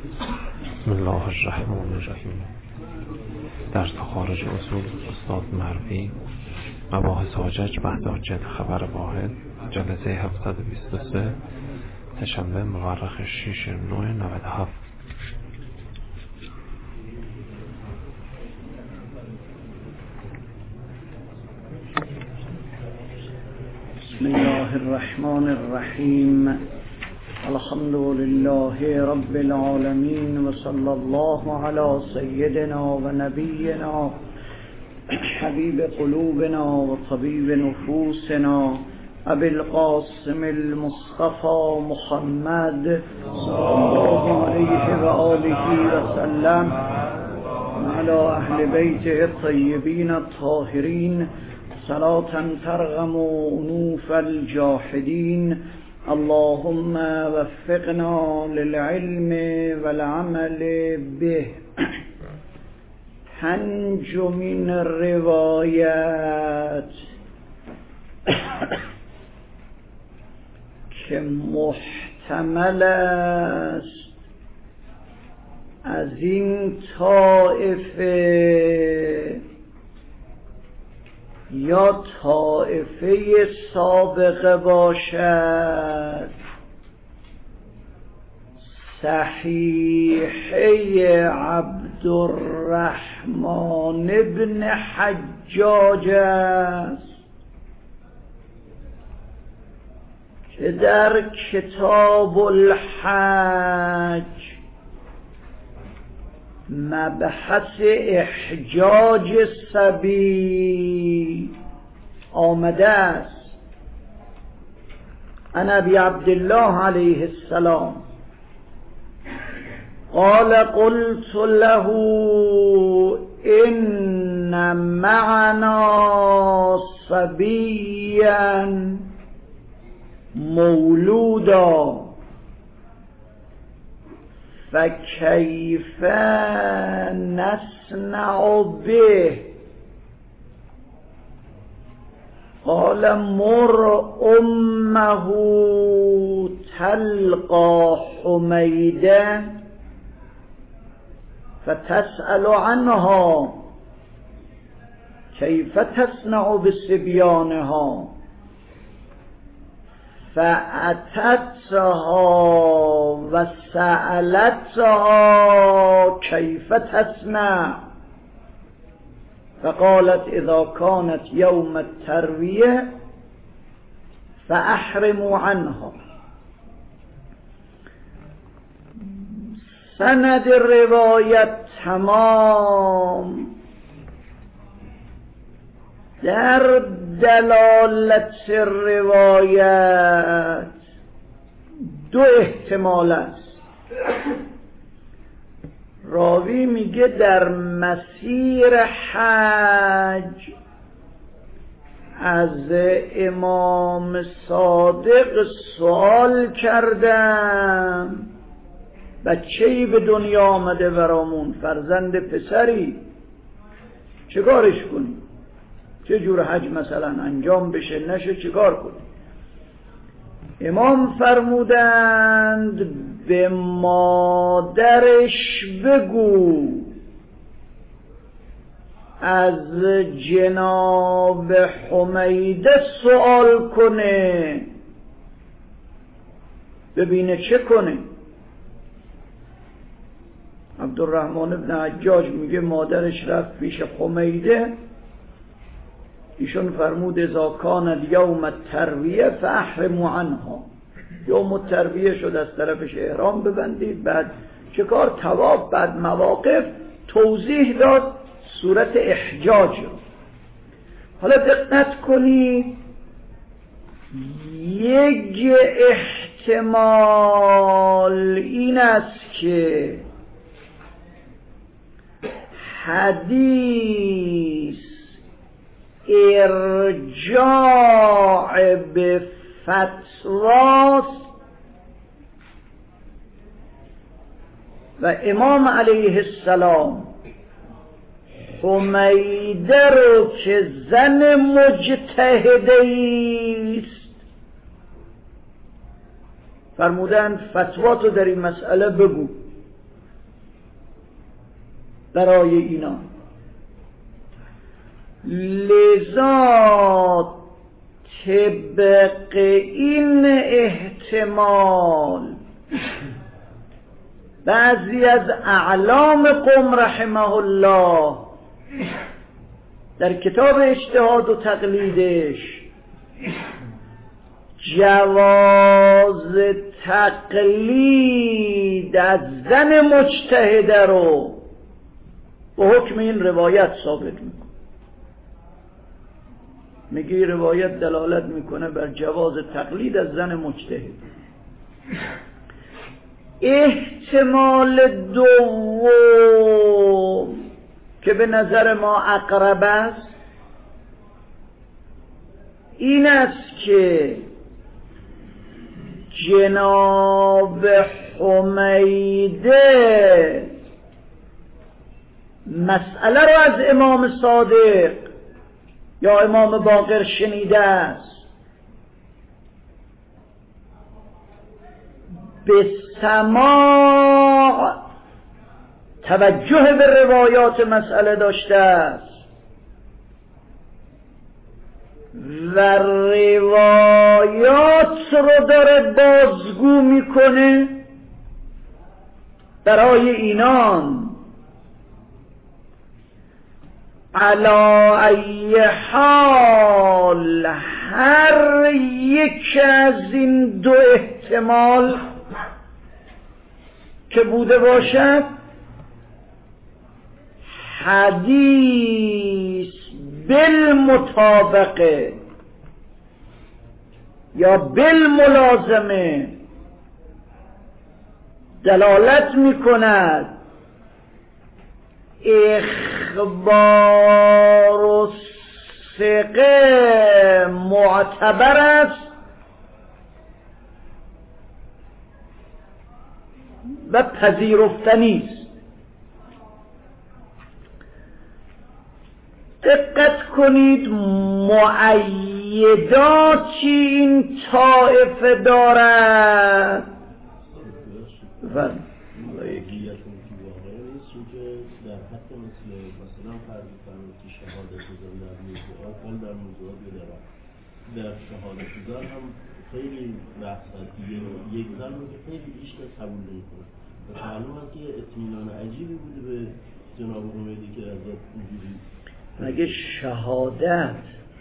بسم الله الرحمن الرحیم. درس خارج اصول استاد مروی، مباحث حجج بهداجت خبر واحد، جلسه 723، سه‌شنبه مورخ 6/9/97. بسم الله الرحمن الرحیم. الحمد لله رب العالمین و صلی الله علی سیدنا و نبینا حبیب قلوبنا و طبیب نفوسنا ابی القاسم المصطفى محمد صلی الله علیه و آله و سلم علی اهل بیته الطیبین الطاهرین صلاة ترغم انوف الجاحدین. اللهم وفقنا للعلم والعمل به. پنج من روایت که محتمل است از این طائفه یا طائفه سابقه باشد، صحیحه عبدالرحمن بن حجاج است که در کتاب الحج مبحث احجاج صبی آمده است. عن ابی عبدالله علیه السلام قال قلت له ان معنا صبیا مولودا فکیف نصنع به؟ قال مر امه تلقى حمیده فتسأل عنها کیف تصنع بصبیانها فأتتها و سألتها کیف تصنع فقالت اذا كانت يوم الترویه فأحرموا عنها. سند روایت تمام. در دلالت روایت دو احتمال است. راوی میگه در مسیر حج از امام صادق سوال کردم بچه‌ای به دنیا آمده برامون، فرزند پسری، چه کارش کنیم؟ چه جور حج مثلا انجام بشه نشه چه کار کنیم؟ امام فرمودند به مادرش بگو از جناب حمیده سوال کنه ببینه چه کنه. عبدالرحمن بن حجاج میگه مادرش رفت پیش حمیده، ایشون فرمود اذا کان یوم الترویه فاحرموا عنها. یوم الترویه شد از طرفش احرام ببندید. بعد چه کار؟ طواف. بعد مواقف توضیح داد صورت احجاج رو. حالا دقت کنید، یک احتمال این است که حدیث ارجاع به فتواست و امام علیه السلام حمیده رو که زن مجتهده است فرمودن فتوا تو در این مسئله بگو. برای اینا. لذا طبق این احتمال بعضی از اعلام قوم رحمه الله در کتاب اجتهاد و تقلیدش جواز تقلید از زن مجتهده رو به حکم این روایت ثابت میکنه. میگه روایت دلالت میکنه بر جواز تقلید از زن مجتهد. احتمال دوم که به نظر ما اقرب است این است که جناب حمیده مسئله رو از امام صادق یا امام باقر شنیده است، به سماع توجه به روایات مسئله داشته است و روایات رو داره بازگو میکنه. برای اینان علا ای حال هر یک از این دو احتمال که بوده باشد حدیث بالمطابقه یا بالملازمه دلالت میکند اخبار و ثقه معتبر است و پذیرفتنی است. دقت کنید معیداتی این طائفه دارد در شهادت گزار هم خیلی بحث هست. یک زن رو خیلی بیشتر قبول نمی‌کنه و معلوم است که اطمینان عجیبی بوده به جناب حمیدی که از اینجوری مگه شهادت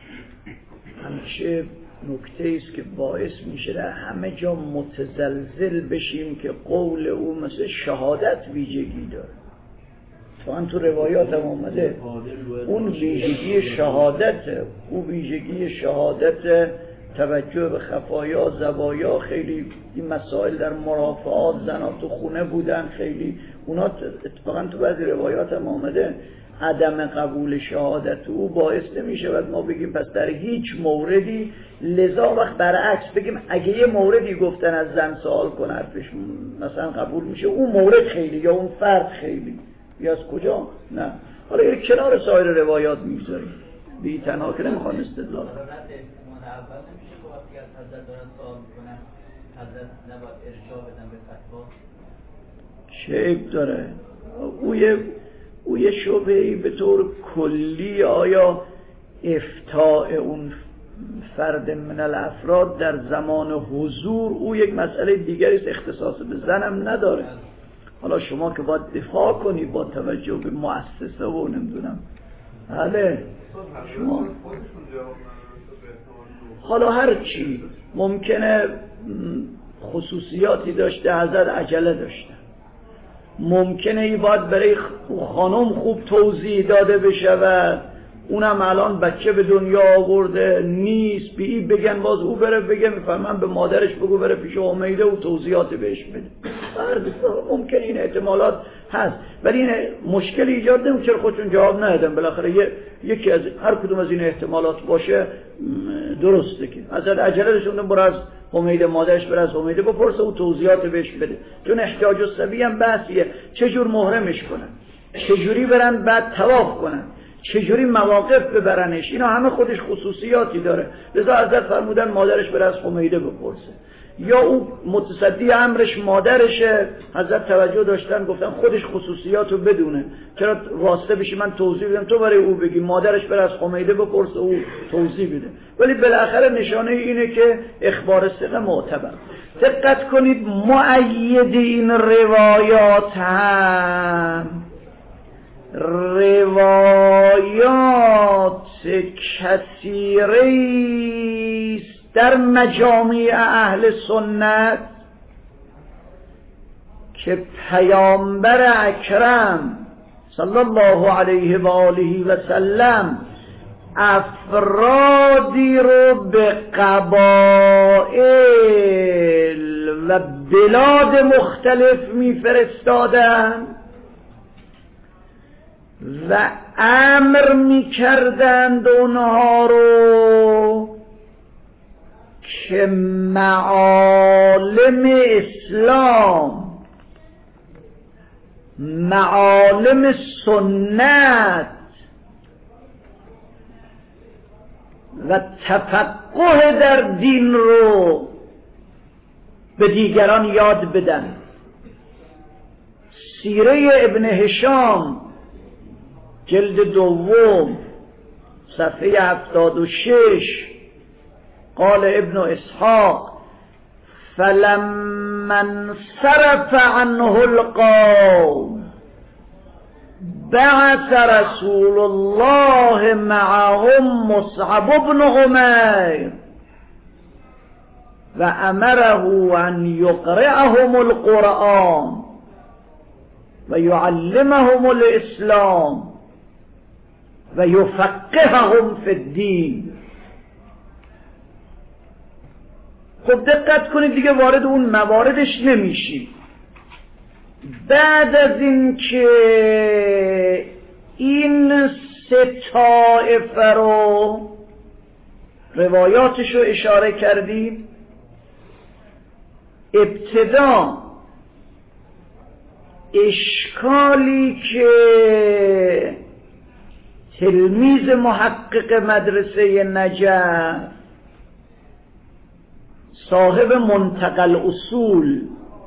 همچه نکته است که باعث میشه در همه جا متزلزل بشیم که قول او مثل شهادت ویژگی داره. تو روایات هم آمده اون ویژگی شهادته، اون ویژگی شهادت توجه به خفایا زوایا. خیلی این مسائل در مرافعات زنها تو خونه بودن، خیلی اونا اتفاقا تو بعضی روایات هم آمده عدم قبول شهادت او باعث نمیشه و ما بگیم پس در هیچ موردی. لذا وقت برعکس بگیم اگه یه موردی گفتن از زن سوال کنه حرفش مثلا قبول میشه، اون مورد خیلی یا اون فرد خیلی یا از کجا نه. حالا یه کنار سایر روایات میگذاریم بی تنها که نمیخوان استدلال چه عیب داره. او یه شبهه‌ای به طور کلی آیا افتاء اون فرد من الافراد در زمان حضور او یک مسئله دیگری است، اختصاص به زنم نداره. حالا شما که باید دفاع کنی با توجه به مؤسسه و نمیدونم بله شما حالا هر چی ممکنه خصوصیاتی داشته، حضرت عجله داشته، ممکنه ای باید برای خانم خوب توضیح داده بشه و اونم الان بچه به دنیا آورده نیست بی بگن باز او بره بگه میفهمم به مادرش بگو بره پیش حمیده و توضیحات بهش بده. ممکن این احتمالات هست ولی این مشکل ایجاد نمیشه. چرا خودشون جواب ندادن؟ بالاخره یکی از هر کدوم از این احتمالات باشه درسته که حضرت عجله رسوندن برو از حمیده مادرش بره از حمیده بپرسه و توضیحات بهش بده. چون احتیاج الصبی هم بحثیه، چجور محرمش کنن، چجوری برن بعد طواف کنن، چجوری مواقف ببرنش، اینا همه خودش خصوصیاتی داره. لذا حضرت فرمودن مادرش بره از حمیده بپرسه. یا او متصدی امرش مادرشه، حضرت توجه داشتن گفتن خودش خصوصیاتو بدونه، چرا واسطه بشی من توضیح بدم تو برای او بگی، مادرش بره از خمیده بپرسه او توضیح بده. ولی بالاخره نشانه اینه که اخبار ثقه معتبر. دقت کنید مؤید این روایات هم روایات کثیری در مجامع اهل سنت که پیامبر اکرم صلی الله علیه و آله و سلم افرادی رو به قبایل و بلاد مختلف میفرستادن و امر میکردند اونها رو که معالم اسلام، معالم سنت و تفقه در دین رو به دیگران یاد بدن. سیره ابن هشام جلد دوم صفحه 76 قال ابن اسحاق فلما انصرف عنه القوم بعث رسول الله معهم مصعب بن عمیر و امره ان یقرأهم القرآن و یعلمهم الاسلام و یفقههم فی الدین. خب دقت کنید دیگه وارد اون مواردش نمیشی. بعد از این که این سه طایفه رو روایاتش رو اشاره کردیم، ابتدا اشکالی که تلمیذ محقق مدرسه نجف صاحب منتقل اصول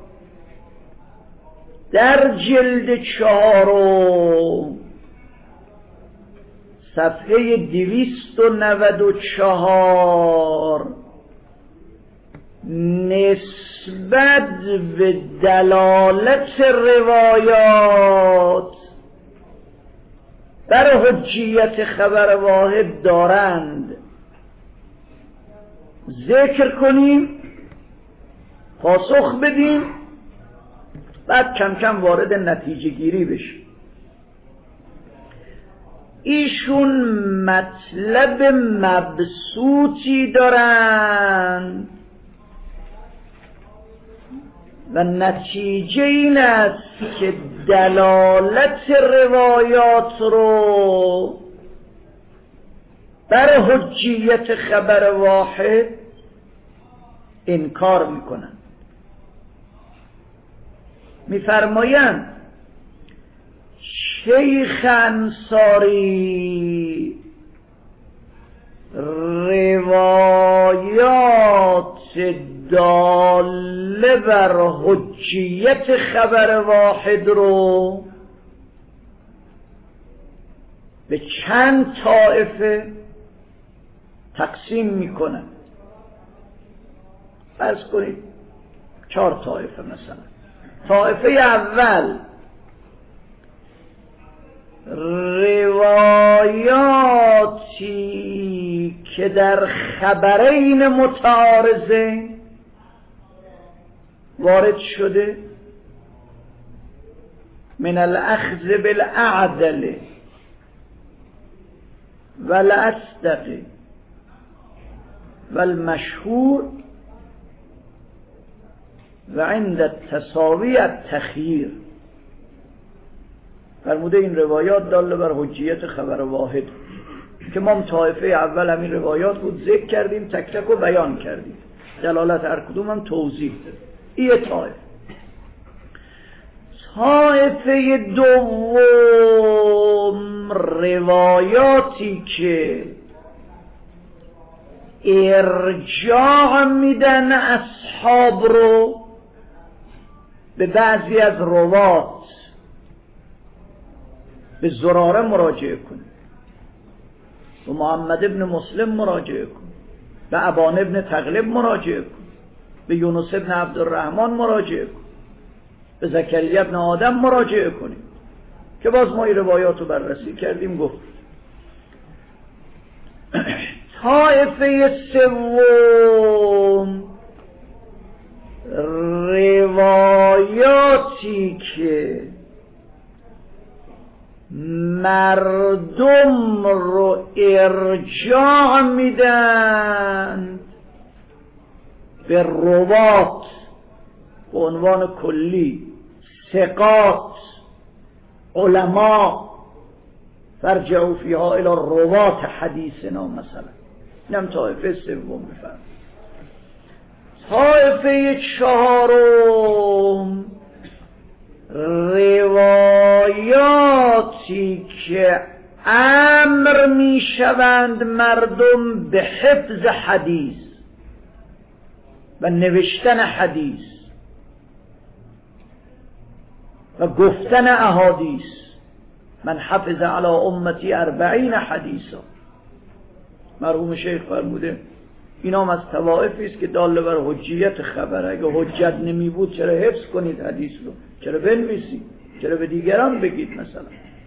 در جلد 4 صفحه 294 نسبت به دلالت روایات بر حجیت خبر واحد دارند ذکر کنیم، پاسخ بدیم، بعد کم کم وارد نتیجه گیری بشیم. ایشون مطلب مبسوطی دارند و نتیجه این است که دلالت روایات رو بر حجیت خبر واحد انکار میکنن. میفرمایند شیخ انصاری روایات داله بر حجیت خبر واحد رو به چند طایفه تقسیم میکنن. فرض کنید 4 طایفه مثلا. طایفه اول روایاتی که در خبرین متعارضه وارد شده من الاخذ بالاعدل والاصدق والمشهور و عند التساوی التخییر. فرموده این روایات داله بر حجیت خبر واحد که ما طایفه اول همین روایات بود ذکر کردیم، تک تک رو بیان کردیم، دلالت هر کدوم هم توضیح دادیم. این طایفه دوم روایاتی که ارجاع میدن اصحاب رو به بعضی از روات. به زراره مراجعه کن، به محمد ابن مسلم مراجعه کن، به ابان ابن تغلب مراجعه کن، به یونس ابن عبدالرحمن مراجعه کن، به زکریا ابن آدم مراجعه کنیم که باز ما این روایات رو بررسی کردیم. گفت طایفه سوم روایاتی که مردم رو ارجاع میدن به روات به عنوان کلی، ثقات، علما، فرجعوا فیها الی روات حدیثنا مثلا. اینم طایفه سوم بفرم. طایفه چهارم روایاتی که امر میشوند مردم به حفظ حدیث و نوشتن حدیث و گفتن احادیث. من حفظ علی امتی 40 حدیثا. مرحوم شیخ فرموده اینام از طوائفی است که داله بر حجیت خبر. اگه حجت نمی بود چرا حفظ کنید حدیث رو؟ چرا بنویسید؟ چرا به دیگران بگید؟ مثلا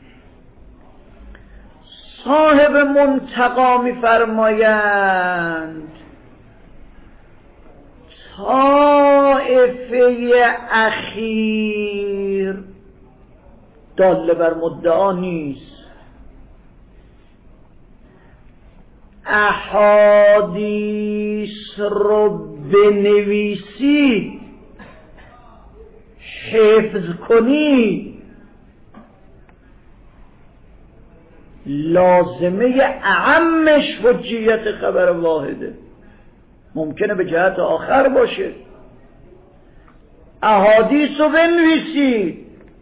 صاحب منتقا می‌فرمایند طائفه اخیر داله بر مدعا نیست، احادیث رو بنویسی، حفظ کنی، لازمه اعمش حجیت خبر واحده. ممکنه به جهت آخر باشه. احادیث رو بنویسی.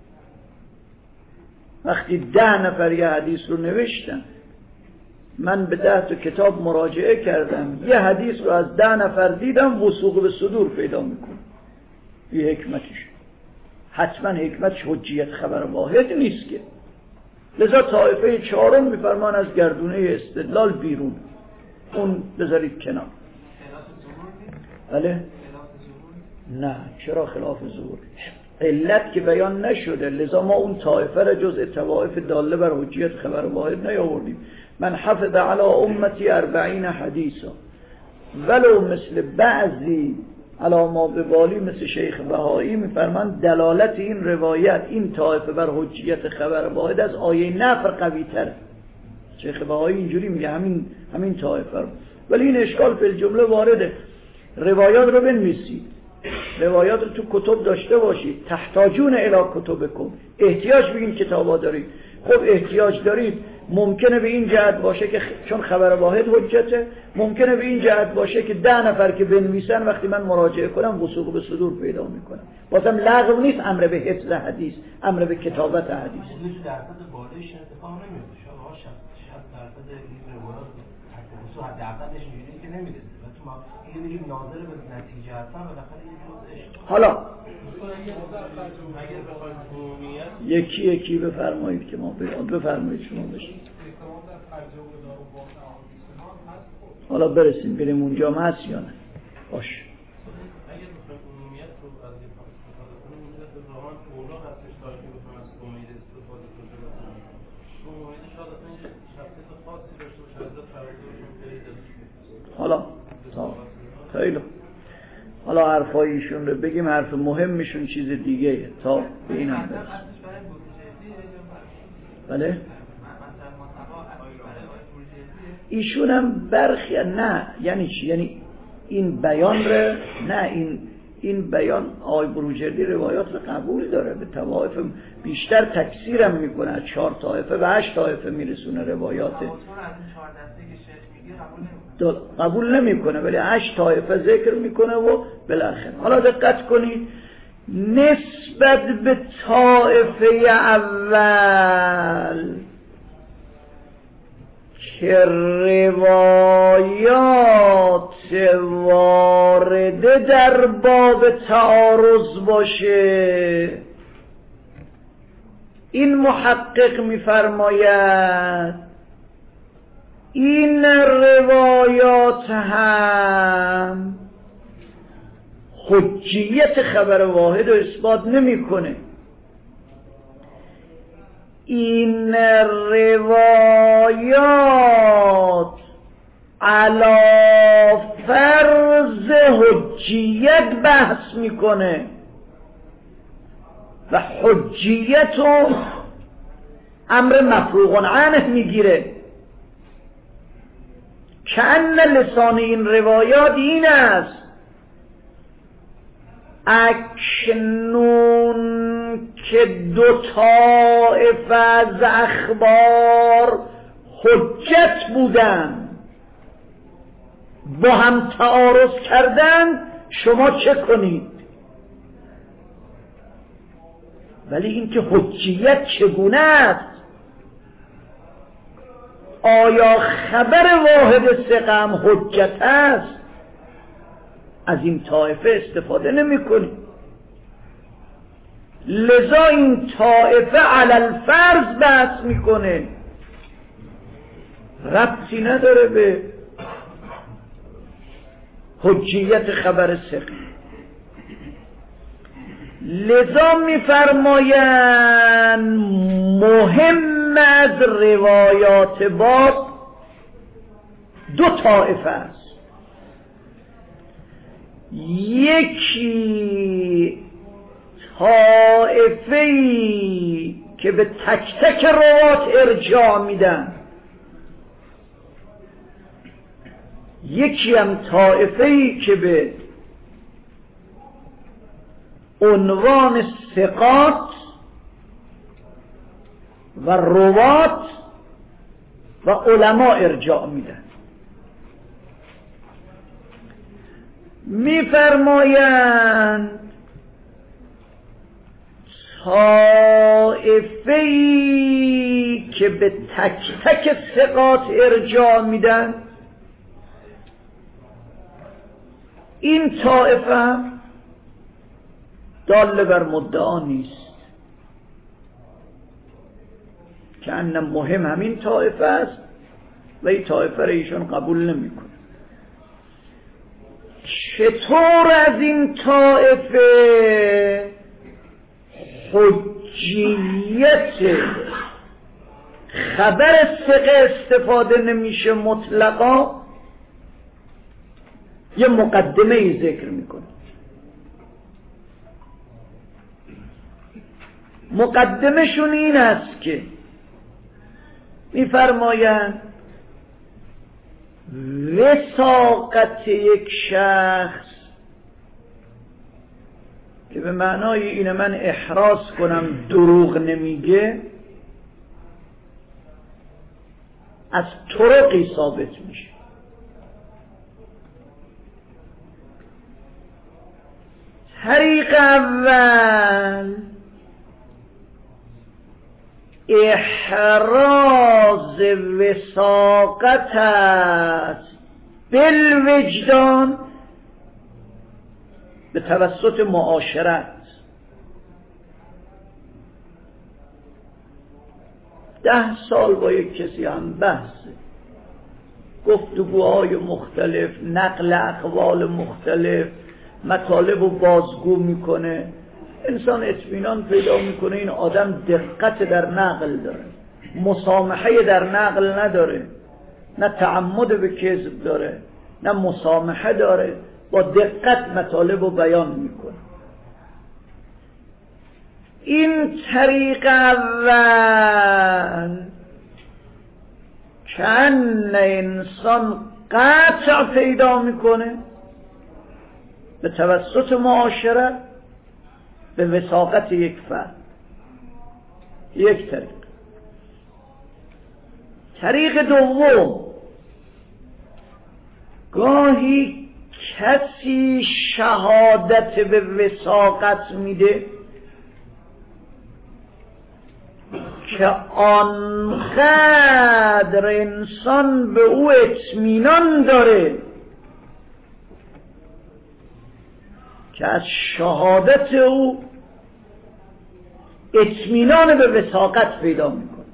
وقتی 10 نفر یه حدیث رو نوشتن، من به 10 تا کتاب مراجعه کردم، یه حدیث رو از 10 نفر دیدم وثوق به صدور پیدا میکنه. این حکمتش. حتما حکمتش حجیت خبر واحد نیست که. لذا طایفه چهارم میفرمان از گردونه استدلال بیرون، اون بذارید کنار. بله؟ نه، چرا خلاف ظهور؟ علت که بیان نشده، لذا ما اون طایفه را جز طوائف داله بر حجیت خبر واحد نیاوردیم. من حفظ علی امتی 40 حدیثا، ولو مثل بعضی علامات بالی مثل شیخ بهایی میفرمان دلالت این روایت، این طایفه بر حجیت خبر واحد از آیه نفر قوی تره. شیخ بهایی اینجوری میگه همین طایفه رو. ولی این اشکال فی الجمله وارده. روایات رو بنویسید، روایات رو تو کتب داشته باشید. تحتاجون الی کتبکم، احتیاج به این کتابا دارید. خب احتیاج دارید، ممکنه به این جهت باشه که چون خبر واحد حجته، ممکنه به این جهت باشه که 10 نفر که بنویسن وقتی من مراجعه کنم وثوق به صدور پیدا میکنم. بازم لغو نیست امر به حفظ حدیث، امر به کتابت حدیث. درصد بالایش اتفاق نمیفته. شما 60% این روایات حتی درصدش اینجوریه که نمیرسه. و تو ما اینو میگیم ناظر به نتیجه هستن، بالاخره یه جزء. حالا یکی بفرمایید که ما بفرمایید شما بشید. حالا بریم اونجا هم هست یا نه؟ باش. اگر بخوایم عمومیت رو از این استفاده کنیم، می‌بینید که واقعا اولا هستش تا که بخوایم از امید استفاده کنیم. اون امید شاید اصلا یه شخصیت خاصی داشته باشه، از تراکمشون خیلی دلش. حالا خیلی حالا حرفایشون رو بگیم، حرف مهمشون چیز دیگه تا به این هم برسیم. بله؟ ایشون هم برخی نه، یعنی چی؟ یعنی این بیان رو نه، این بیان آقای بروجردی روایات رو قبول داره، به طوائف بیشتر تکثیر هم میکنه، از 4 طایفه و 8 طایفه میرسونه روایاته. قبول نمیکنه ولی 8 طایفه ذکر میکنه و بالاخره. حالا دقت کنید، نسبت به طایفه اول که که روایات وارده در باب تعارض باشه، این محقق می‌فرماید این روایات هم حجیت خبر واحد رو اثبات نمی‌کنه. این روایات علی فرض حجیت بحث میکنه و حجیت رو امر مفروغ عنه میگیره. کأن لسان این روایات این است: اکنون که دو طایفه از اخبار حجت بودن با هم تعارض کردن، شما چه کنید؟ ولی این که حجیت چگونه است؟ آیا خبر واحد ثقه هم حجت است؟ از این طایفه استفاده نمی کنید. لذا این طایفه علی الفرض بحث میکنه، ربطی نداره به حجیت خبر ثقه. لذا میفرمایند مهم از روایات باب دو طایفه است. یکی طایفه‌ای که به تک تک روایات ارجاع میدن، یکی هم طایفه‌ای که به عنوان ثقات و روات و علما ارجاع میدن. میفرمایند طایفه‌ای که به تک تک ثقات ارجاع میدن، این طایفه دال بر مدعا نیست، که ان مهم همین طایفه است و این طایفه را ایشون قبول نمیکنه. چطور از این طایفه حجیت خبر ثقه استفاده نمیشه مطلقا؟ یه مقدمه ای ذکر میکنه. مقدمشون این است که میفرمایند وثاقت یک شخص که به معنای اینه من احراز کنم دروغ نمیگه، از طرقی ثابت میشه. طریق اول احراز وثاقت است بالوجدان به توسط معاشرت. 10 سال با یک کسی هم بحثه، گفتگوهای مختلف، نقل اقوال مختلف، مطالب رو بازگو میکنه، انسان اطمینان پیدا میکنه این آدم دقت در نقل داره، مسامحه در نقل نداره، نه تعمد به کذب داره، نه مسامحه داره، با دقت مطالب رو بیان میکنه. این طریق اول کن انسان قطع پیدا میکنه به توسط معاشرت به وثاقت یک فرد. یک طریق. طریق دوم، گاهی کسی شهادت به وثاقت میده که آنقدر انسان به او اطمینان داره که از شهادت او اطمینان به وثاقت پیدا میکنه.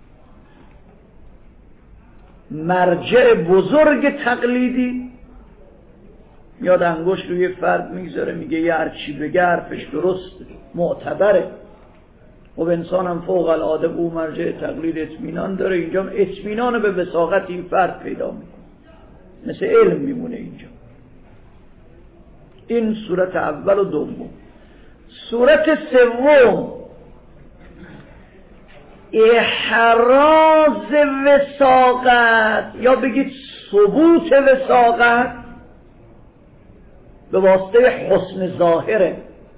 مرجع بزرگ تقلیدی میاد انگشت روی فرد میگذاره میگه یه هرچی بگه حرفش درست معتبره. خب انسان هم فوق العاده به او مرجع تقلید اطمینان داره، اینجا اطمینان به وثاقت این فرد پیدا میکنه، مثل علم میمونه اینجا. این صورت اول و دوم. صورت سوم احراز وثاقت یا بگید ثبوت وثاقت به واسطه حسن ظاهره.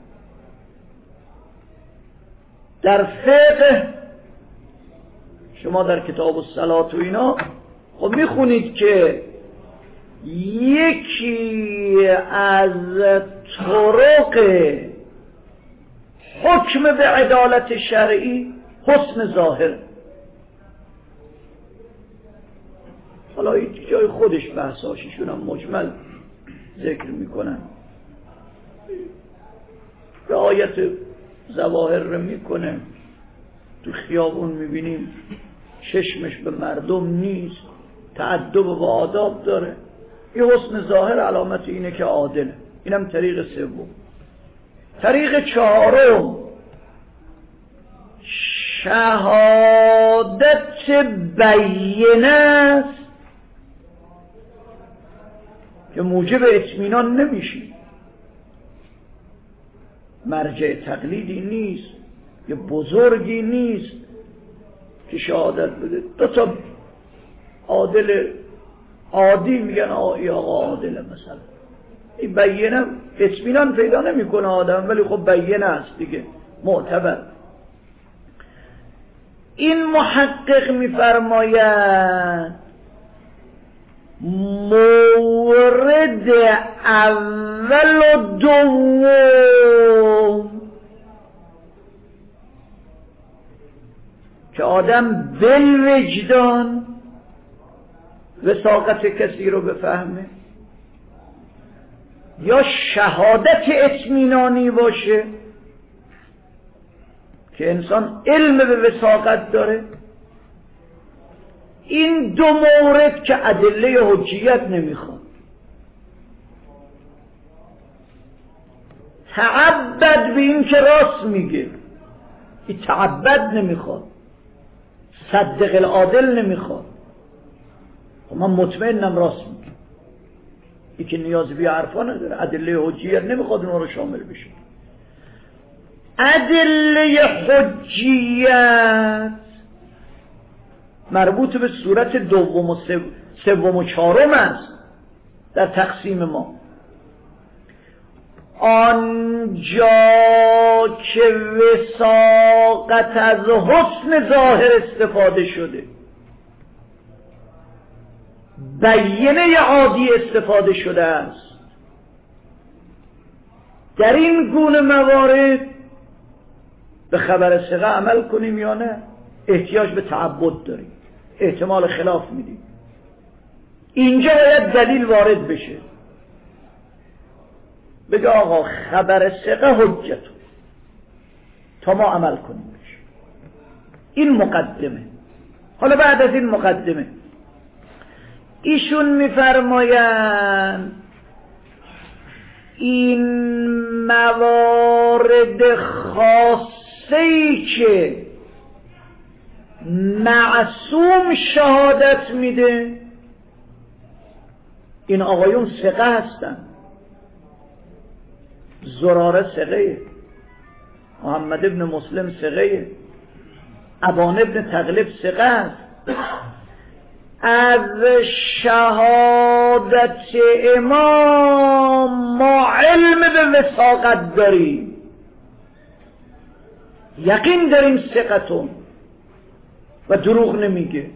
در فقه شما در کتاب الصلاة و اینا خب میخونید که یکی از طرق حکم به عدالت شرعی حسن ظاهر. حالا این جای خودش بحثاشیشون هم مجمل ذکر میکنن، رعایت ظواهر رو میکنه. تو خیابون میبینیم چشمش به مردم نیست، تأدب و آداب داره، یه حسن ظاهر علامت اینه که عادله. اینم طریق سوم. طریق چهارم شهادت بینه است که موجب اطمینان نمیشه، مرجع تقلیدی نیست، یه بزرگی نیست که شهادت بده. دو تا عادل عادی میگن ای آقا عادله مثلا، این بینه اطمینان پیدا نمیکنه آدم، ولی خب بینه است دیگه، معتبر. این محقق میفرماید مورد اول و دوم که آدم بالوجدان وثاقت کسی رو بفهمه یا شهادت اطمینانی باشه که انسان علم به وثاقت داره. این دو مورد که ادله حجیت نمیخواد، تعبد به این که راست میگه، این تعبد نمیخواد، صدق العادل نمیخواد. من مطمئنم راست میگه، این که نیاز به حرفا نداره، ادله حجیت نمیخواد اون رو شامل بشه. ادله حجیت مربوط به صورت دوم و سوم و چهارم است در تقسیم ما. آنجا که وثاقت از حسن ظاهر استفاده شده، بینه عادی استفاده شده است، در این گونه موارد به خبر ثقه عمل کنیم یا نه؟ احتیاج به تعبد داریم، احتمال خلاف میدیم. اینجا باید دلیل وارد بشه، بگه آقا خبر ثقه حجت تا ما عمل کنیم بشه. این مقدمه. حالا بعد از این مقدمه ایشون میفرمایند این موارد خاصه‌ای که معصوم شهادت میده، این آقایون ثقه هستن. زراره ثقه، محمد ابن مسلم ثقه، ابان ابن تغلب ثقه است. از شهادت امام ما علم به وثاقت داریم، یقین داریم ثقتون و دروغ نمیگه.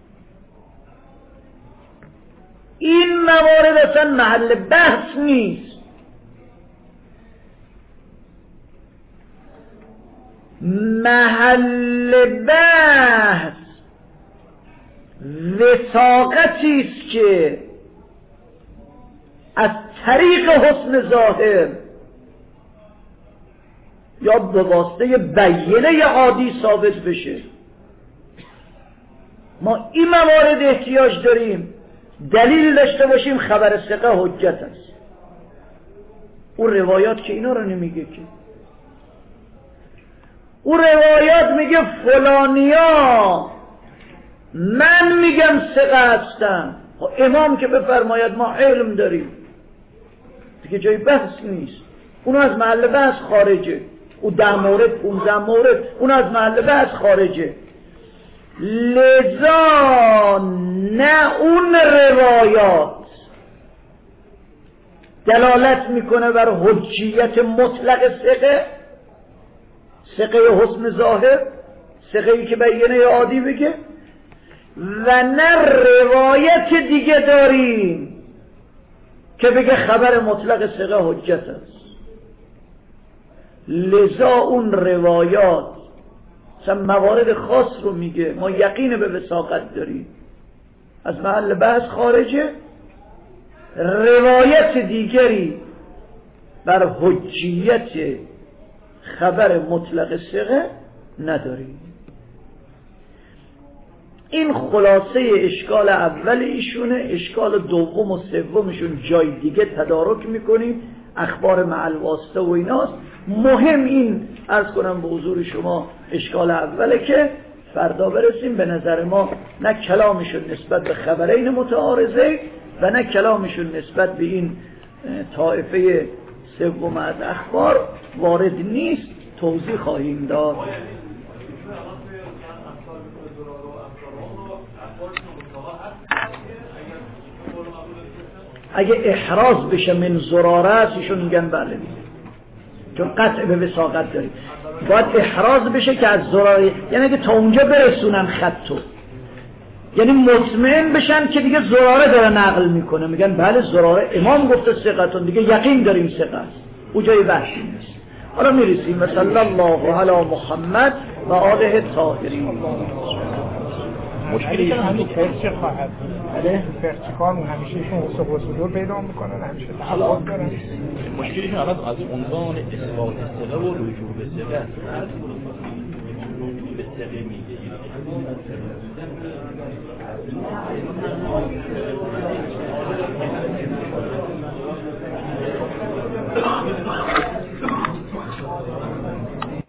این موارد اصلا محل بحث نیست. محل بحث وثاقتی است که از طریق حسن ظاهر یا به واسطه بیینه عادی ثابت بشه. ما این موارد احتیاج داریم، دلیل داشته باشیم خبر ثقه حجت است. اون روایات که اینا رو نمیگه که، اون روایات میگه فلانیا من میگم ثقه هستن، امام که بفرماید ما علم داریم دیگه جای بحث نیست، اون از محل بحث خارجه. او 10 مورد 15 مورد اون از محل بحث خارجه. لذا نه اون روایات دلالت میکنه بر حجیت مطلق ثقه حسن ظاهر، ثقه‌ای که بیانه عادی بگه، و نه روایت دیگه داریم که بگه خبر مطلق ثقه حجت است. لذا اون روایات مثلا موارد خاص رو میگه، ما یقین به وثاقت داریم، از محل بحث خارجه. روایت دیگری بر حجیت خبر مطلق ثقه نداریم. این خلاصه اشکال اول ایشونه. اشکال دوم و سومشون جای دیگه تدارک میکنیم، اخبار مع الواسطه و ایناست. مهم این عرض کنم به حضور شما اشکال اوله که فردا برسیم. به نظر ما نه کلامشون نسبت به خبرین متعارضه و نه کلامشون نسبت به این طائفه سوم از اخبار وارد نیست، توضیح خواهیم داد. اگه احراز بشه من زراره است ایشون میگن بله، چون قطع به وثاقت داریم، باید احراز بشه که از زراره، یعنی اگه تا اونجا برسونن خطو، یعنی مطمئن بشن که دیگه زراره داره نقل میکنه، میگن بله زراره امام گفته ثقتون، دیگه یقین داریم ثقه است، او جای بحثی نیست. حالا میرسیم صلی الله علی محمد و آله الطاهرین. مشکلی که همین فرچه خواهد فرچه کارمون همیشه ایشون حساب و صدور پیدا میکنن، همیشه تحقیق دارن. مشکلی که الان از عنوان اثبات ثقه و رجوع به ثقه به ثقه میگه